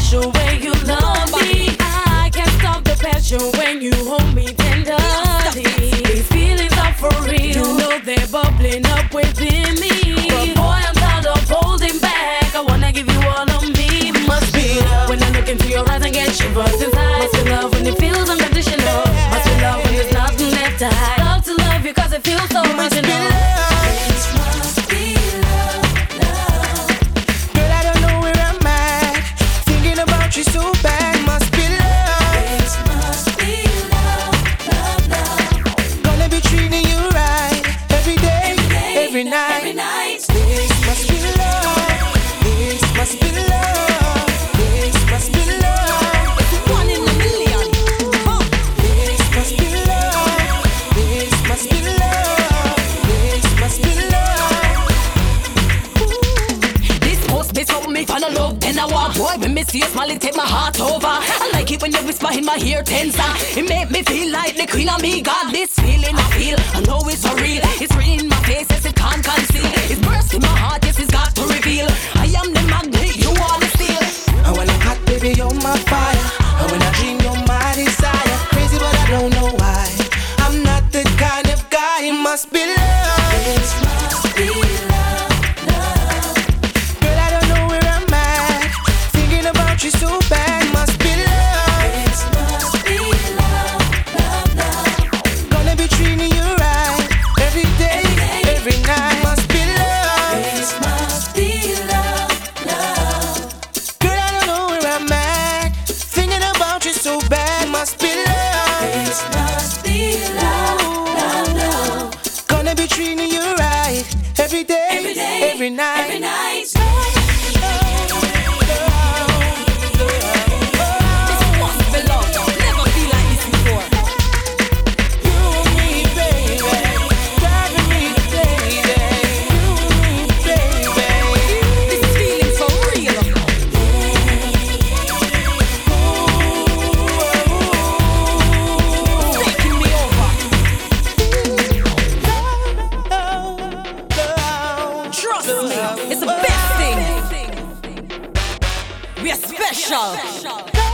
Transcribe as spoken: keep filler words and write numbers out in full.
special way you love me. I can't stop the passion when you hold me tenderly. These feelings are for real, you know they're bubbling up within me. But boy, I'm tired of holding back. I wanna give you all of me. Must be love when I look into your eyes and get shivers inside. Must be love when it feels unconditional. Must be love when there's nothing left to hide. Love to love you cause it feels so original. This must be love, love. Girl, I don't know where I'm at. Thinking about you so bad. Must be love. This must be love, love, love. Gonna be treating you right every day, Every day, every night. every night. This must be love. This must be love. This must be love. It's one in a million. Huh. This must be love. This must be love. This must be love. This must be something me fan of love. Then I walk, boy, when me see you smile, it take my heart over. I like it when you whisper in my ear, tenser. It make me feel like the queen of me. Got this feeling I feel, I know it's so real. It's real in my face, yes, it can't conceal. It's burst in my heart, yes, it's got to reveal. I am the magnet, you are the steel. And when I'm hot, baby, you're my fire. And when I dream, you're my desire. Crazy, but I don't know why. I'm not the kind of guy. It must be love. This must be love, love. Girl, I don't know where I'm at. Thinking about you so bad. Must be love. This must be love, love, love. Gonna be treating you right every day, every night. Must be love. This must be love, love. Girl, I don't know where I'm at. Thinking about you so bad. Must be love. This must be love, love, love. Gonna be treating you right every day, Every day, every night. every night. This must be love. Never feel like this before. You and me, baby, driving me crazy. You and me, baby. This feeling so real. Taking me over. Trust me, it's the best thing. We are special.